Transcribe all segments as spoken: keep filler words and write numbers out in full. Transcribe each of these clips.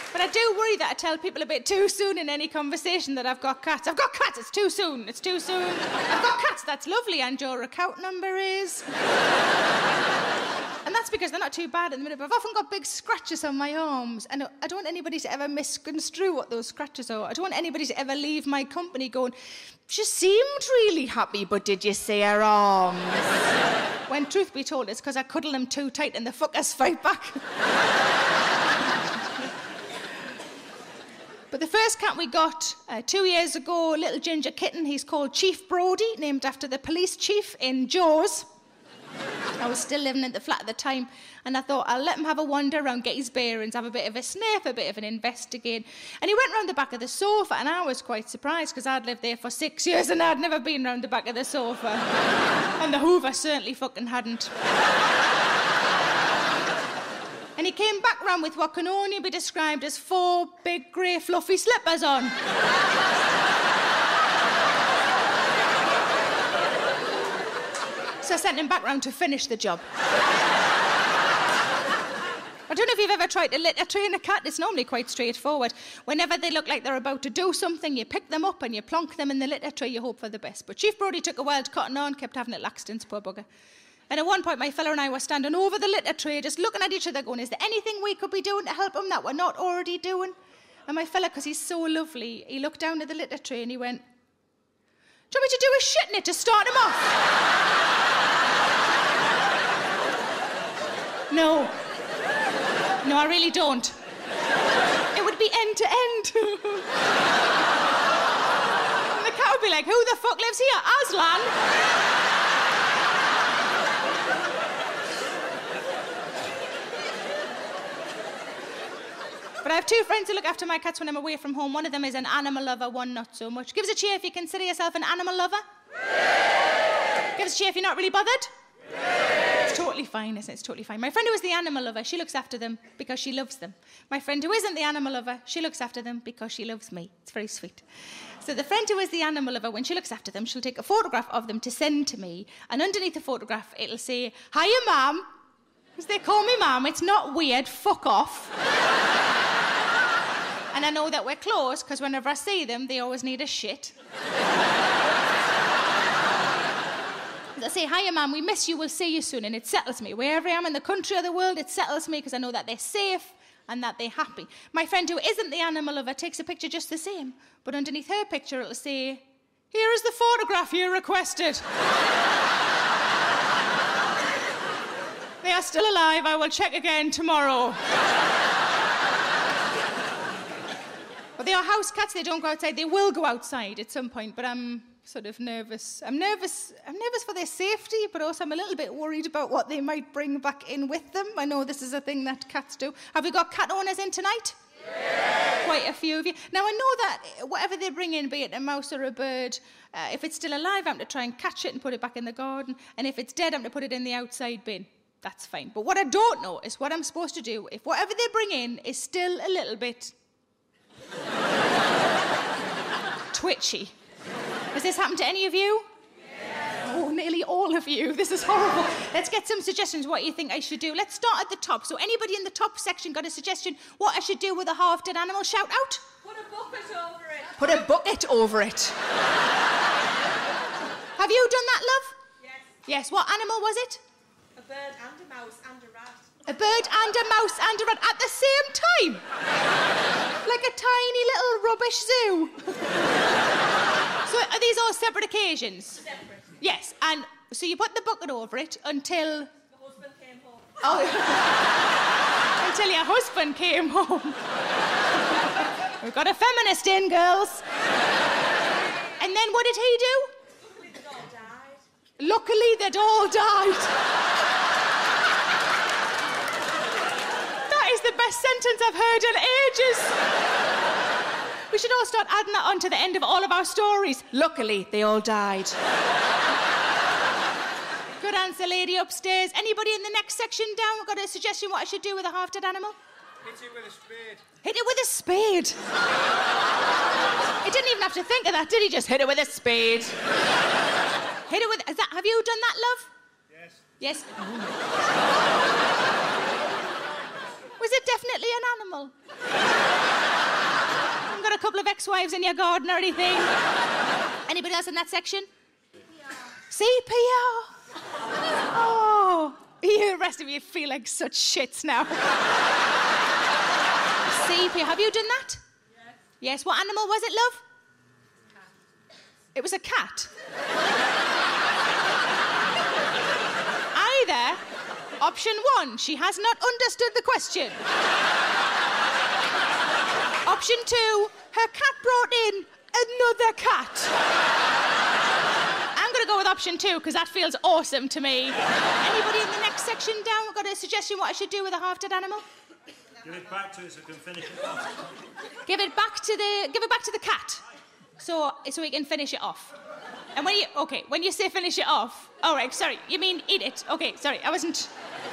But I do worry that I tell people a bit too soon in any conversation that I've got cats. I've got cats, it's too soon, it's too soon. I've got cats, that's lovely, and your account number is... And that's because they're not too bad at the minute, but I've often got big scratches on my arms, and I don't want anybody to ever misconstrue what those scratches are. I don't want anybody to ever leave my company going, she seemed really happy, but did you see her arms? When truth be told, it's because I cuddle them too tight and the fuckers fight back. But the first cat we got uh, two years ago, a little ginger kitten, he's called Chief Brody, named after the police chief in Jaws. I was still living at the flat at the time, and I thought I'll let him have a wander around, get his bearings, have a bit of a sniff, a bit of an investigate. And he went round the back of the sofa, and I was quite surprised because I'd lived there for six years and I'd never been round the back of the sofa. And the Hoover certainly fucking hadn't. And he came back round with what can only be described as four big grey fluffy slippers on. So I sent him back round to finish the job. I don't know if you've ever tried to litter train a cat. It's normally quite straightforward. Whenever they look like they're about to do something, you pick them up and you plonk them in the litter tray, you hope for the best. But Chief Brody took a wild cotton on, kept having it Laxton's, poor bugger. And at one point, my fella and I were standing over the litter tray, just looking at each other going, is there anything we could be doing to help him that we're not already doing? And my fella, because he's so lovely, he looked down at the litter tray and he went, do you want me to do a shit in it to start him off? No. No, I really don't. It would be end to end. And the cat would be like, who the fuck lives here? Aslan? But I have two friends who look after my cats when I'm away from home. One of them is an animal lover, one not so much. Give us a cheer if you consider yourself an animal lover. Give us a cheer if you're not really bothered. It's totally fine, isn't it? It's totally fine. My friend who is the animal lover, she looks after them because she loves them. My friend who isn't the animal lover, she looks after them because she loves me. It's very sweet. So the friend who is the animal lover, when she looks after them, she'll take a photograph of them to send to me, and underneath the photograph, it'll say, hiya, ma'am. Because they call me ma'am. It's not weird. Fuck off. And I know that we're close because whenever I see them, they always need a shit. They say, hiya, ma'am, we miss you, we'll see you soon. And it settles me. Wherever I am in the country or the world, it settles me because I know that they're safe and that they're happy. My friend who isn't the animal lover takes a picture just the same, but underneath her picture, it'll say, here is the photograph you requested. They are still alive. I will check again tomorrow. But they are house cats. They don't go outside. They will go outside at some point, but I'm sort of nervous. I'm nervous. I'm nervous for their safety, but also I'm a little bit worried about what they might bring back in with them. I know this is a thing that cats do. Have we got cat owners in tonight? Yeah. Quite a few of you. Now, I know that whatever they bring in, be it a mouse or a bird, uh, if it's still alive, I'm to try and catch it and put it back in the garden, and if it's dead, I'm to put it in the outside bin. That's fine. But what I don't know is what I'm supposed to do if whatever they bring in is still a little bit twitchy. Has this happened to any of you? Yeah. Oh, nearly all of you. This is horrible. Let's get some suggestions what you think I should do. Let's start at the top. So anybody in the top section got a suggestion what I should do with a half-dead animal? Shout out. Put a bucket over it. Put a bucket over it. Have you done that, love? Yes. Yes. What animal was it? A bird and a mouse and a rat. A bird and a mouse and a rat at the same time? Like a tiny little rubbish zoo. So are these all separate occasions? Separate. Yes, and so you put the bucket over it until... The husband came home. Oh. Until your husband came home. We've got a feminist in, girls. And then what did he do? Luckily they'd all died. Luckily they'd all died. That is the best sentence I've heard in ages. We should all start adding that on to the end of all of our stories. Luckily, they all died. Good answer, lady upstairs. Anybody in the next section down got a suggestion what I should do with a half-dead animal? Hit it with a spade. Hit it with a spade. He didn't even have to think of that, did he? Just hit it with a spade. Hit it with... Is that, have you done that, love? Yes. Yes. Was it definitely an animal? couple of ex-wives in your garden or anything? Anybody else in that section? C P R. Oh, you, the rest of you feel like such shits now. C P R. Have you done that? Yes. Yes. What animal was it, love? Cat. It was a cat. Either option one, she has not understood the question. Option two, her cat brought in another cat. I'm going to go with option two because that feels awesome to me. Anybody in the next section down got a suggestion what I should do with a half-dead animal? Give it back to us so we can finish it off. Give it back to the give it back to the cat, so so we can finish it off. And when you okay, when you say finish it off, all right, sorry, you mean eat it? Okay, sorry, I wasn't.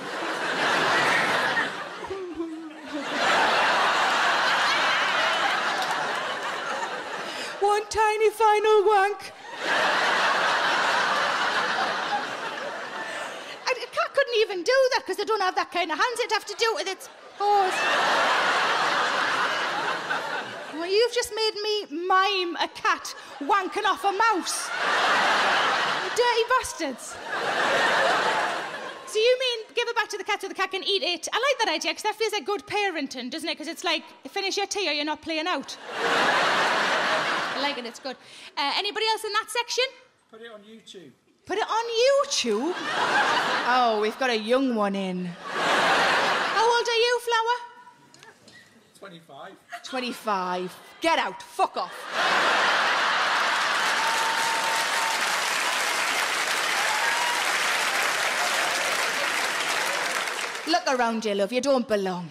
One tiny final wank. A cat couldn't even do that because they don't have that kind of hands. It'd have to do it with its paws. Well, you've just made me mime a cat wanking off a mouse. You dirty bastards. So you mean give it back to the cat so the cat can eat it? I like that idea because that feels like good parenting, doesn't it? Because it's like, finish your tea or you're not playing out. I like it, it's good. Uh, anybody else in that section? Put it on YouTube. Put it on YouTube? Oh, we've got a young one in. How old are you, Flower? twenty-five. twenty-five. Get out. Fuck off. Look around you, love. You don't belong.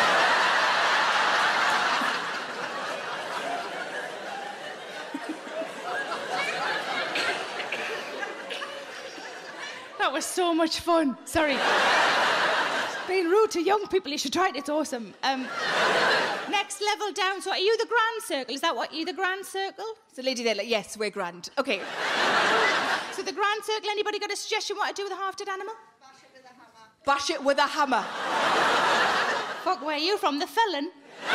That was so much fun. Sorry. Being rude to young people, you should try it. It's awesome. Um, next level down. So are you the grand circle? Is that what you the grand circle? It's a lady there. Like, yes, we're grand. Okay. So the grand circle. Anybody got a suggestion what to do with a half-dead animal? Bash it with a hammer. Fuck, where are you from? The Felon?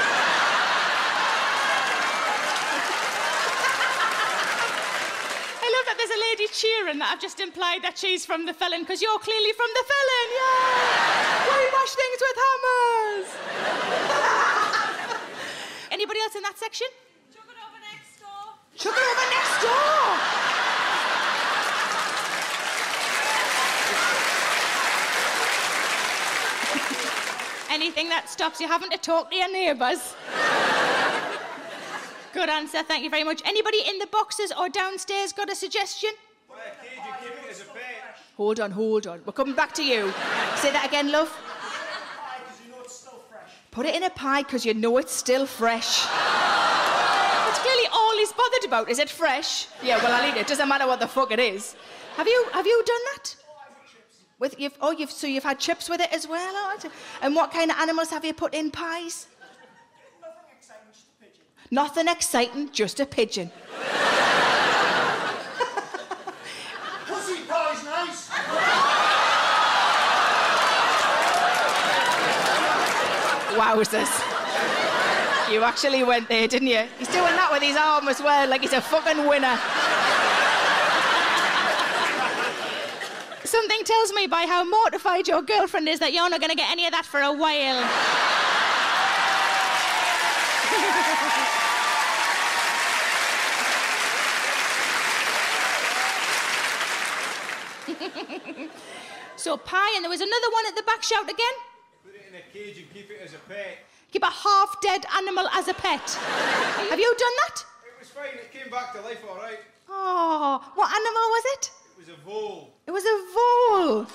I love that there's a lady cheering that I've just implied that she's from The Felon because you're clearly from The Felon. Yeah! We bash things with hammers. Anybody else in that section? Chuck it over next door. Chuck it over next door. Anything that stops you having to talk to your neighbours. Good answer, thank you very much. Anybody in the boxes or downstairs got a suggestion? Buy a cage and keep it as a pet. Hold on, hold on. We're coming back to you. Say that again, love. Pie, because you know it's still fresh. Put it in a pie because you know it's still fresh. That's clearly all he's bothered about. Is it fresh? Yeah, well, I'll eat it. Doesn't matter what the fuck it is. Have you have you done that? With you've oh you've so you've had chips with it as well. Oh, and what kind of animals have you put in pies? Nothing exciting, just a pigeon. Nothing exciting, just a pigeon. Pussy pie's nice. Wowzers. You actually went there, didn't you? He's doing that with his arm as well, like he's a fucking winner. Something tells me by how mortified your girlfriend is that you're not going to get any of that for a while. So pie, and there was another one at the back. Shout again. Put it in a cage and keep it as a pet. Keep a half-dead animal as a pet. Have you done that? It was fine, it came back to life all right. Oh, what animal was it? It was a vole. It was a vole.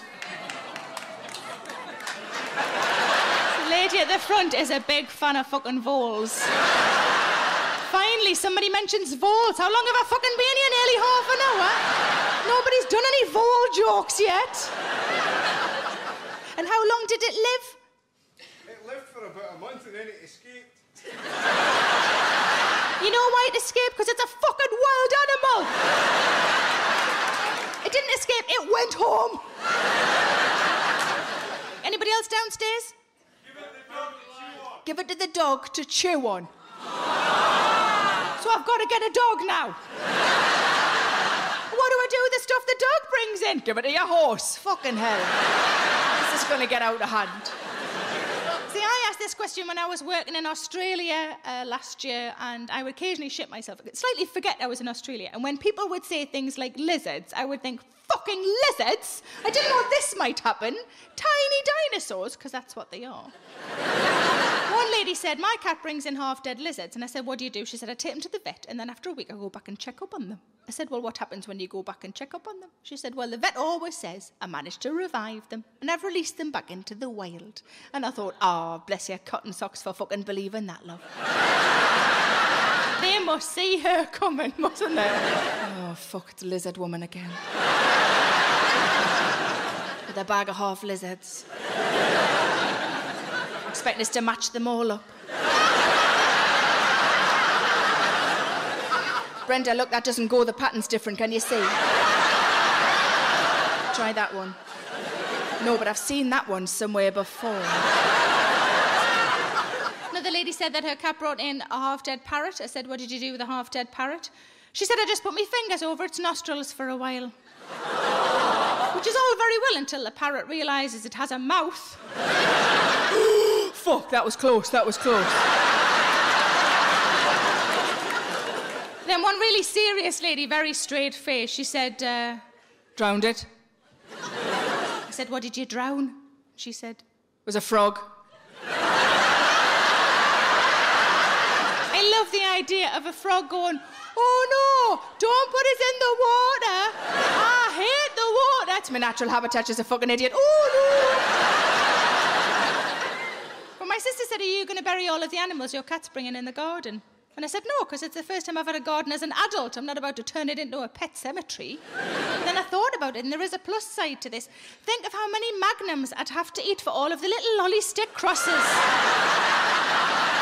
The lady at the front is a big fan of fucking voles. Finally, somebody mentions voles. How long have I fucking been here? Nearly half an hour. Nobody's done any vole jokes yet. And how long did it live? It lived for about a month and then it escaped. You know why it escaped? Because it's a fucking wild animal. It didn't escape, it went home. Anybody else downstairs? Give it to the dog to chew on. Give it to the dog to chew on. So I've got to get a dog now. What do I do with the stuff the dog brings in? Give it to your horse. Fucking hell. This is going to get out of hand. See, I asked this question when I was working in Australia uh, last year, and I would occasionally shit myself. I'd slightly forget I was in Australia. And when people would say things like lizards, I would think, fucking lizards? I didn't know this might happen. Tiny dinosaurs, because that's what they are. One lady said, my cat brings in half-dead lizards. And I said, what do you do? She said, I take them to the vet, and then after a week I go back and check up on them. I said, well, what happens when you go back and check up on them? She said, well, the vet always says, I managed to revive them, and I've released them back into the wild. And I thought, oh, bless your cotton socks for fucking believing that, love. They must see her coming, mustn't they? Oh, fuck, it's lizard woman again. With a bag of half lizards. Expecting us to match them all up. Brenda, look, that doesn't go. The pattern's different, can you see? Try that one. No, but I've seen that one somewhere before. Another lady said that her cat brought in a half-dead parrot. I said, what did you do with a half-dead parrot? She said, I just put my fingers over its nostrils for a while. Which is all very well until the parrot realises it has a mouth. Fuck, that was close, that was close. Then one really serious lady, very straight face, she said, uh, drowned it. I said, what did you drown? She said, it was a frog. I love the idea of a frog going, oh no, don't put us in the water. I hate the water. It's my natural habitat, just a fucking idiot. Oh no. But my sister said, are you going to bury all of the animals your cat's bringing in the garden? And I said, no, because it's the first time I've had a garden as an adult. I'm not about to turn it into a pet cemetery. And then I thought about it, and there is a plus side to this. Think of how many magnums I'd have to eat for all of the little lolly stick crosses.